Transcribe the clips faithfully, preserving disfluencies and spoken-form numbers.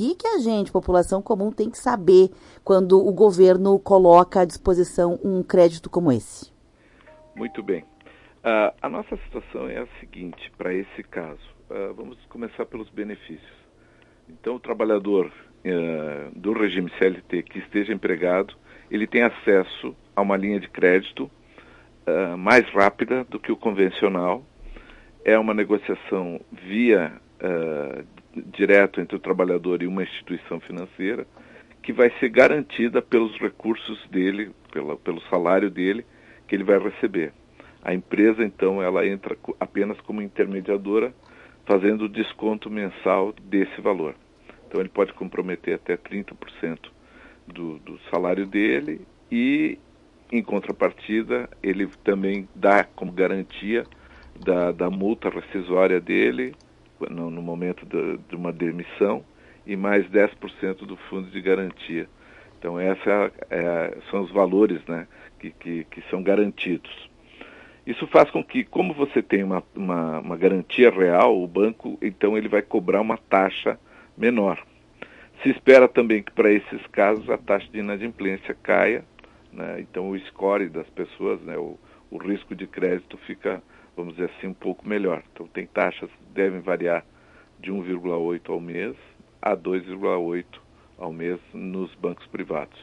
que, que a gente, população comum, tem que saber quando o governo coloca à disposição um crédito como esse? Muito bem. Uh, a nossa situação é a seguinte, para esse caso. Uh, vamos começar pelos benefícios. Então, o trabalhador uh, do regime C L T que esteja empregado, ele tem acesso a uma linha de crédito uh, mais rápida do que o convencional. É uma negociação via uh, direto entre o trabalhador e uma instituição financeira, que vai ser garantida pelos recursos dele, pela, pelo salário dele, que ele vai receber. A empresa, então, ela entra apenas como intermediadora, fazendo o desconto mensal desse valor. Então, ele pode comprometer até trinta por cento do, do salário dele e, em contrapartida, ele também dá como garantia da, da multa rescisória dele no, no momento de, de uma demissão e mais dez por cento do fundo de garantia. Então, esses é, é, são os valores, né, que, que, que são garantidos. Isso faz com que, como você tem uma, uma, uma garantia real, o banco, então, ele vai cobrar uma taxa menor. Se espera também que, para esses casos, a taxa de inadimplência caia, né? Então, o score das pessoas, né, o, o risco de crédito fica, vamos dizer assim, um pouco melhor. Então, tem taxas que devem variar de um vírgula oito ao mês a dois vírgula oito ao mês nos bancos privados.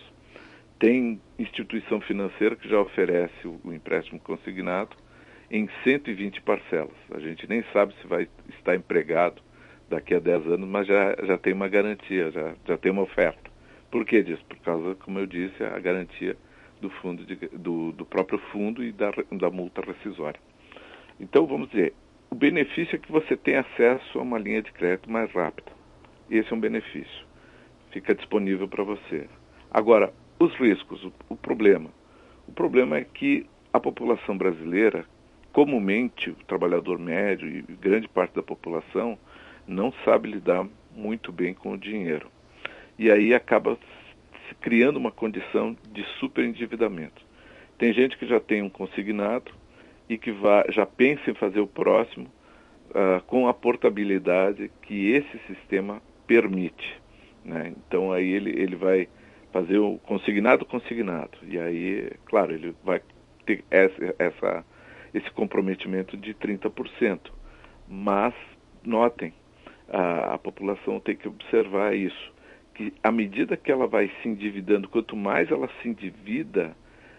Tem instituição financeira que já oferece o, o empréstimo consignado em cento e vinte parcelas. A gente nem sabe se vai estar empregado daqui a dez anos, mas já, já tem uma garantia, já, já tem uma oferta. Por que disso? Por causa, como eu disse, a garantia do, fundo de, do, do próprio fundo e da, da multa rescisória. Então, vamos dizer, o benefício é que você tem acesso a uma linha de crédito mais rápida. Esse é um benefício. Fica disponível para você. Agora, os riscos, o, o problema. O problema é que a população brasileira, comumente, o trabalhador médio e grande parte da população, não sabe lidar muito bem com o dinheiro. E aí acaba se criando uma condição de superendividamento. Tem gente que já tem um consignado e que vai, já pensa em fazer o próximo uh, com a portabilidade que esse sistema permite, né? Então aí ele, ele vai fazer o consignado consignado. E aí, claro, ele vai ter essa, essa, esse comprometimento de trinta por cento. Mas, notem, a, a população tem que observar isso, que à medida que ela vai se endividando, quanto mais ela se endivida,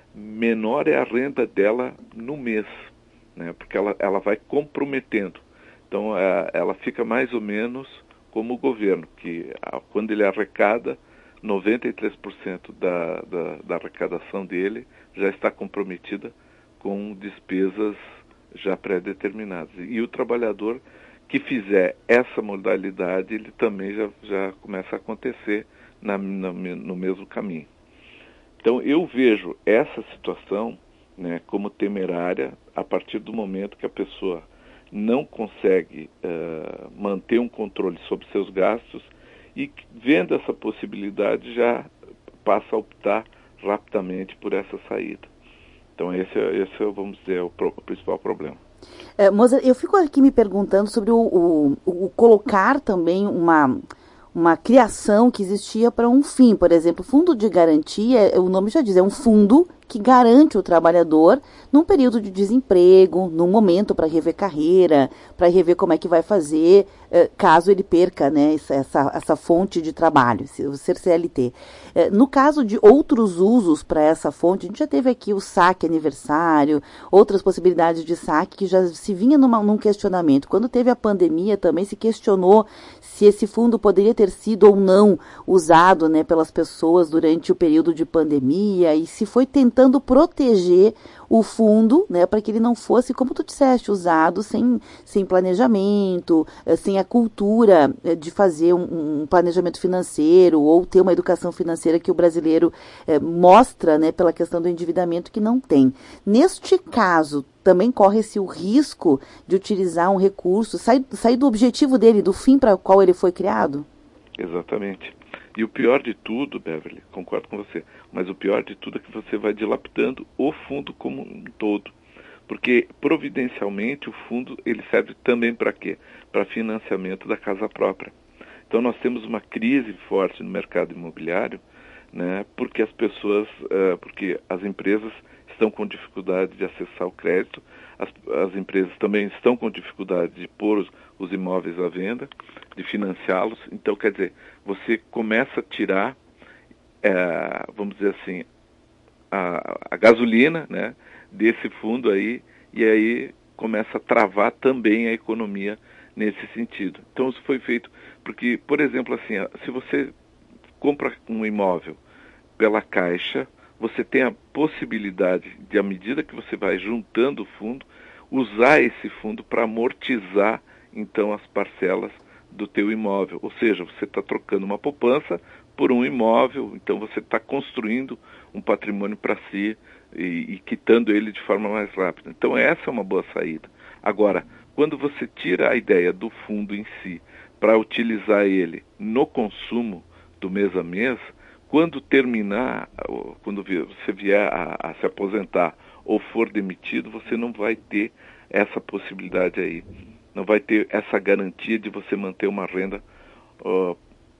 menor é a renda dela no mês, né? Porque ela, ela vai comprometendo. Então, a, ela fica mais ou menos como o governo, que a, quando ele arrecada, noventa e três por cento da, da, da arrecadação dele já está comprometida com despesas já pré-determinadas. E o trabalhador que fizer essa modalidade, ele também já, já começa a acontecer na, na, no mesmo caminho. Então, eu vejo essa situação, né, como temerária a partir do momento que a pessoa não consegue uh, manter um controle sobre seus gastos e, vendo essa possibilidade, já passa a optar rapidamente por essa saída. Então, esse, esse é, vamos dizer, o, pro, o principal problema. É, Moser, eu fico aqui me perguntando sobre o, o, o colocar também uma, uma criação que existia para um fim. Por exemplo, fundo de garantia, o nome já diz, é um fundo que garante o trabalhador num período de desemprego, num momento para rever carreira, para rever como é que vai fazer, eh, caso ele perca, né, essa, essa fonte de trabalho, o ser C L T. Eh, no caso de outros usos para essa fonte, a gente já teve aqui o saque aniversário, outras possibilidades de saque que já se vinha numa, num questionamento. Quando teve a pandemia também se questionou se esse fundo poderia ter sido ou não usado, né, pelas pessoas durante o período de pandemia, e se foi tentando tentando proteger o fundo, né, para que ele não fosse, como tu disseste, usado sem, sem planejamento, sem a cultura de fazer um, um planejamento financeiro ou ter uma educação financeira que o brasileiro eh, mostra, né, pela questão do endividamento que não tem. Neste caso, também corre-se o risco de utilizar um recurso, sair, sair do objetivo dele, do fim para o qual ele foi criado? Exatamente. E o pior de tudo, Beverly, concordo com você, mas o pior de tudo é que você vai dilapidando o fundo como um todo. Porque, providencialmente, o fundo ele serve também para quê? Para financiamento da casa própria. Então nós temos uma crise forte no mercado imobiliário, né, porque as pessoas, uh, porque as empresas estão com dificuldade de acessar o crédito, as, as empresas também estão com dificuldade de pôr os, os imóveis à venda, de financiá-los. Então, quer dizer, você começa a tirar, é, vamos dizer assim, a, a gasolina, né, desse fundo aí, e aí começa a travar também a economia nesse sentido. Então, isso foi feito porque, por exemplo, assim, se você compra um imóvel pela Caixa, você tem a possibilidade de, à medida que você vai juntando o fundo, usar esse fundo para amortizar, então, as parcelas do teu imóvel. Ou seja, você está trocando uma poupança por um imóvel, então você está construindo um patrimônio para si e, e quitando ele de forma mais rápida. Então, essa é uma boa saída. Agora, quando você tira a ideia do fundo em si para utilizar ele no consumo do mês a mês, quando terminar, quando você vier a, a se aposentar ou for demitido, você não vai ter essa possibilidade aí. Não vai ter essa garantia de você manter uma renda uh,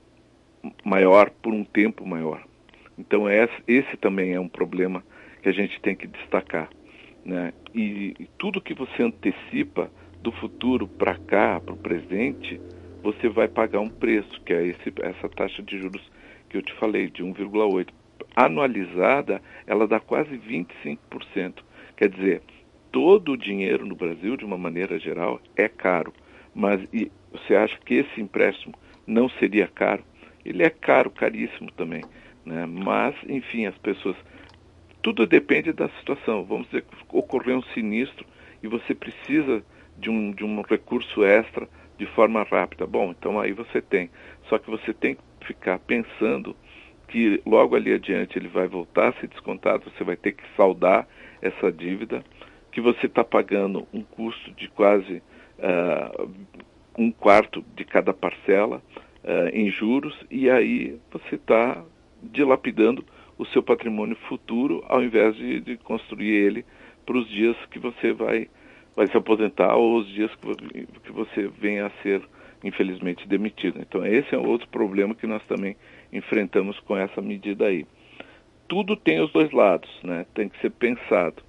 maior por um tempo maior. Então esse, esse também é um problema que a gente tem que destacar, né? E, e tudo que você antecipa do futuro para cá, para o presente, você vai pagar um preço, que é esse, essa taxa de juros que eu te falei, de um vírgula oito por cento. Anualizada, ela dá quase vinte e cinco por cento. Quer dizer, todo o dinheiro no Brasil, de uma maneira geral, é caro. Mas e você acha que esse empréstimo não seria caro? Ele é caro, caríssimo também, né? Mas, enfim, as pessoas... Tudo depende da situação. Vamos dizer que ocorreu um sinistro e você precisa de um, de um recurso extra de forma rápida. Bom, então aí você tem. Só que você tem que ficar pensando que logo ali adiante ele vai voltar a ser descontado, você vai ter que saldar essa dívida, que você está pagando um custo de quase uh, um quarto de cada parcela uh, em juros, e aí você está dilapidando o seu patrimônio futuro, ao invés de, de construir ele para os dias que você vai, vai se aposentar ou os dias que, que você venha a ser, infelizmente, demitido. Então, esse é outro problema que nós também enfrentamos com essa medida aí. Tudo tem os dois lados, né? Tem que ser pensado.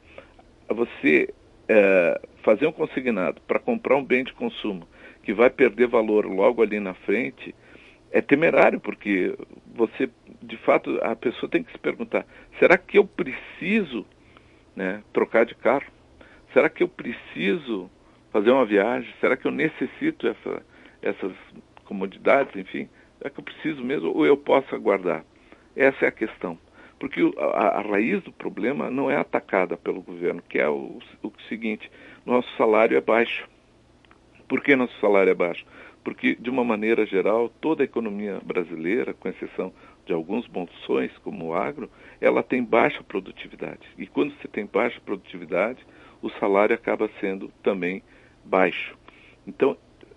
Você é, fazer um consignado para comprar um bem de consumo que vai perder valor logo ali na frente é temerário, porque você, de fato, a pessoa tem que se perguntar, será que eu preciso, né, trocar de carro? Será que eu preciso fazer uma viagem? Será que eu necessito essa, essas comodidades, enfim? Será que eu preciso mesmo ou eu posso aguardar? Essa é a questão. Porque a, a raiz do problema não é atacada pelo governo, que é o, o seguinte, nosso salário é baixo. Por que nosso salário é baixo? Porque, de uma maneira geral, toda a economia brasileira, com exceção de alguns bolsões, como o agro, ela tem baixa produtividade. E quando você tem baixa produtividade, o salário acaba sendo também baixo. Então,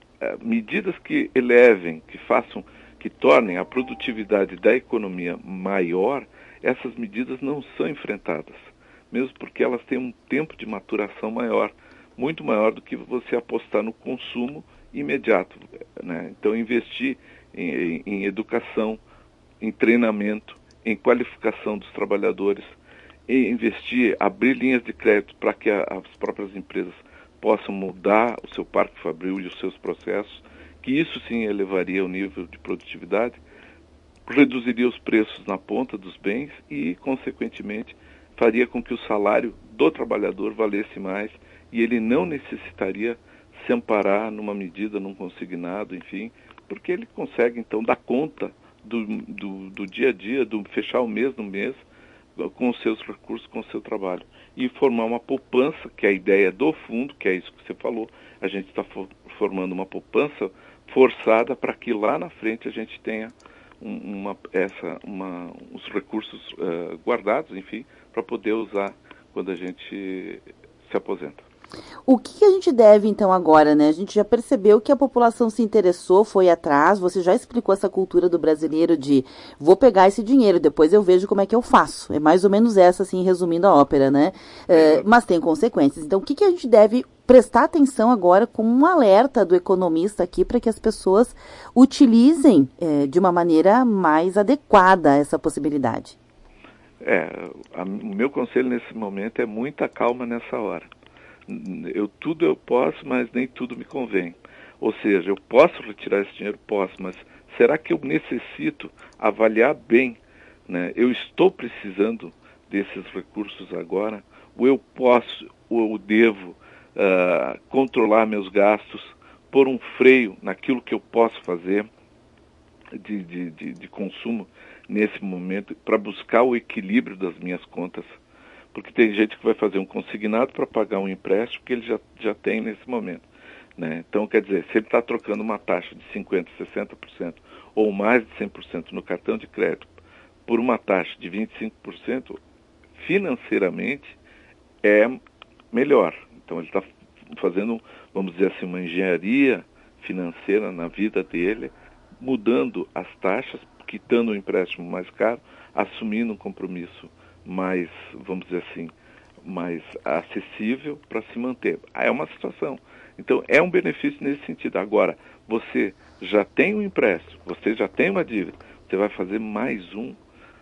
medidas que elevem, que façam, que tornem a produtividade da economia maior, essas medidas não são enfrentadas, mesmo porque elas têm um tempo de maturação maior, muito maior do que você apostar no consumo imediato, né? Então, investir em, em, em educação, em treinamento, em qualificação dos trabalhadores, e investir, abrir linhas de crédito para que a, as próprias empresas possam mudar o seu parque fabril e os seus processos, que isso sim elevaria o nível de produtividade, reduziria os preços na ponta dos bens e, consequentemente, faria com que o salário do trabalhador valesse mais e ele não necessitaria se amparar numa medida, num consignado, enfim, porque ele consegue, então, dar conta do, do, do dia a dia, do fechar o mês no mês, com os seus recursos, com o seu trabalho. E formar uma poupança, que é a ideia do fundo, que é isso que você falou, a gente está for, formando uma poupança forçada para que lá na frente a gente tenha um, uma, essa, uma, os recursos uh, guardados, enfim, para poder usar quando a gente se aposenta. O que a gente deve, então, agora, né? A gente já percebeu que a população se interessou, foi atrás, você já explicou essa cultura do brasileiro de vou pegar esse dinheiro, depois eu vejo como é que eu faço. É mais ou menos essa, assim, resumindo a ópera, né? É, mas tem consequências. Então, o que, que a gente deve prestar atenção agora como um alerta do economista aqui para que as pessoas utilizem é, de uma maneira mais adequada essa possibilidade? É, a, o meu conselho nesse momento é muita calma nessa hora. Eu tudo eu posso, mas nem tudo me convém. Ou seja, eu posso retirar esse dinheiro? Posso, mas será que eu necessito avaliar bem, né? Eu estou precisando desses recursos agora? Ou eu posso, ou eu devo uh, controlar meus gastos, pôr um freio naquilo que eu posso fazer de, de, de, de consumo nesse momento para buscar o equilíbrio das minhas contas? Porque tem gente que vai fazer um consignado para pagar um empréstimo que ele já, já tem nesse momento, né? Então, quer dizer, se ele está trocando uma taxa de cinquenta por cento, sessenta por cento ou mais de cem por cento no cartão de crédito por uma taxa de vinte e cinco por cento, financeiramente é melhor. Então, ele está fazendo, vamos dizer assim, uma engenharia financeira na vida dele, mudando as taxas, quitando o empréstimo mais caro, assumindo um compromisso mais, vamos dizer assim, mais acessível para se manter. É uma situação. Então, é um benefício nesse sentido. Agora, você já tem um empréstimo, você já tem uma dívida, você vai fazer mais um,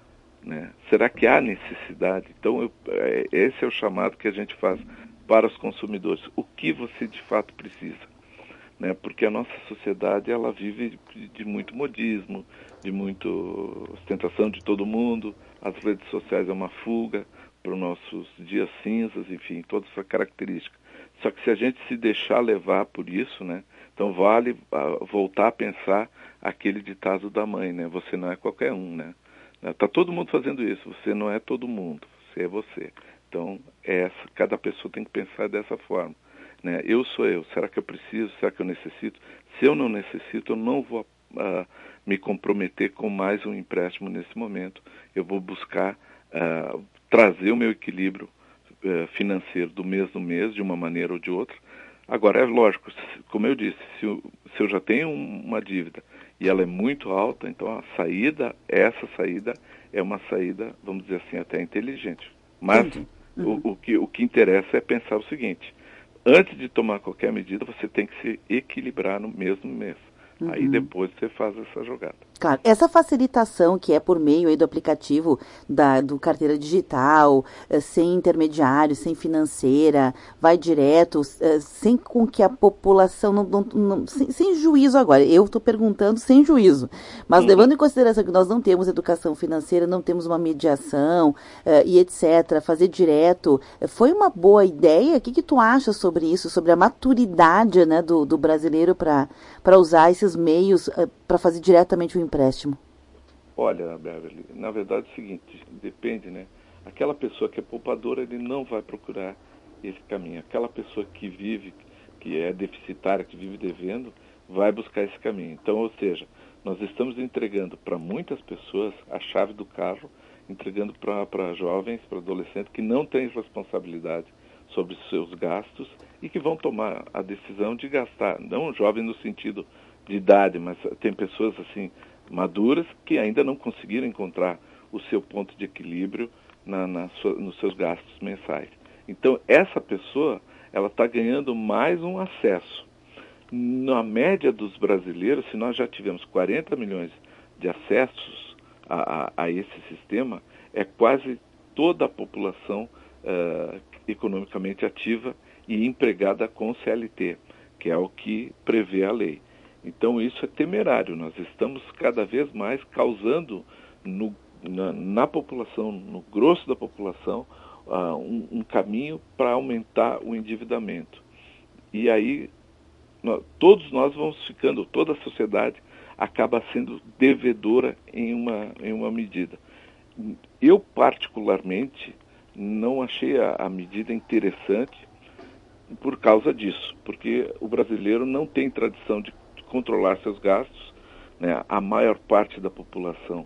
né? Será que há necessidade? Então, eu, é, esse é o chamado que a gente faz para os consumidores. O que você de fato precisa? Né? Porque a nossa sociedade, ela vive de, de muito modismo, de muita ostentação de todo mundo. As redes sociais é uma fuga para os nossos dias cinzas, enfim, toda essa característica. Só que se a gente se deixar levar por isso, né, então vale uh, voltar a pensar aquele ditado da mãe, né? Você não é qualquer um, né? Tá todo mundo fazendo isso, você não é todo mundo, você é você. Então, é essa, cada pessoa tem que pensar dessa forma, né? Eu sou eu, será que eu preciso, será que eu necessito? Se eu não necessito, eu não vou uh, me comprometer com mais um empréstimo nesse momento. Eu vou buscar uh, trazer o meu equilíbrio uh, financeiro do mês no mês, de uma maneira ou de outra. Agora, é lógico, como eu disse, se eu, se eu já tenho uma dívida e ela é muito alta, então a saída, essa saída é uma saída, vamos dizer assim, até inteligente. Mas uhum. o, o, que, o que interessa é pensar o seguinte: antes de tomar qualquer medida, você tem que se equilibrar no mesmo mês. Uhum. Aí depois você faz essa jogada. Claro, essa facilitação que é por meio aí do aplicativo da, do carteira digital, eh, sem intermediário, sem financeira, vai direto, eh, sem com que a população, não, não, não, sem, sem juízo agora, eu estou perguntando sem juízo, mas uhum. levando em consideração que nós não temos educação financeira, não temos uma mediação eh, e etcétera, fazer direto, foi uma boa ideia? O que, que tu acha sobre isso, sobre a maturidade, né, do, do brasileiro para para usar esses meios eh, para fazer diretamente o empréstimo? Olha, Beverly, na verdade é o seguinte, depende, né? Aquela pessoa que é poupadora, ele não vai procurar esse caminho. Aquela pessoa que vive, que é deficitária, que vive devendo, vai buscar esse caminho. Então, ou seja, nós estamos entregando para muitas pessoas a chave do carro, entregando para jovens, para adolescentes que não têm responsabilidade sobre os seus gastos e que vão tomar a decisão de gastar. Não jovem no sentido de idade, mas tem pessoas assim maduras que ainda não conseguiram encontrar o seu ponto de equilíbrio na, na sua, nos seus gastos mensais. Então, essa pessoa, ela está ganhando mais um acesso. Na média dos brasileiros, se nós já tivemos quarenta milhões de acessos a, a, a esse sistema, é quase toda a população uh, economicamente ativa e empregada com C L T, que é o que prevê a lei. Então, isso é temerário. Nós estamos cada vez mais causando no, na, na população, no grosso da população, uh, um, um caminho para aumentar o endividamento. E aí, nós, todos nós vamos ficando, toda a sociedade acaba sendo devedora em uma, em uma medida. Eu, particularmente, não achei a, a medida interessante por causa disso, porque o brasileiro não tem tradição de controlar seus gastos, né? A maior parte da população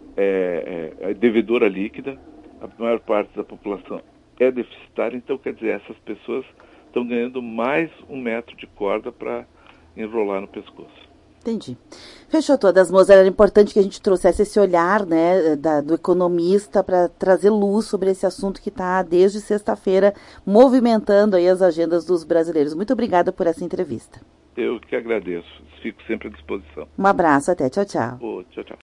é, é, é devedora líquida, a maior parte da população é deficitária, então, quer dizer, essas pessoas estão ganhando mais um metro de corda para enrolar no pescoço. Entendi. Fechou todas, moças. Era importante que a gente trouxesse esse olhar, né, da, do economista para trazer luz sobre esse assunto que está desde sexta-feira movimentando aí as agendas dos brasileiros. Muito obrigada por essa entrevista. Eu que agradeço. Fico sempre à disposição. Um abraço, até. Tchau, tchau. Oh, tchau, tchau.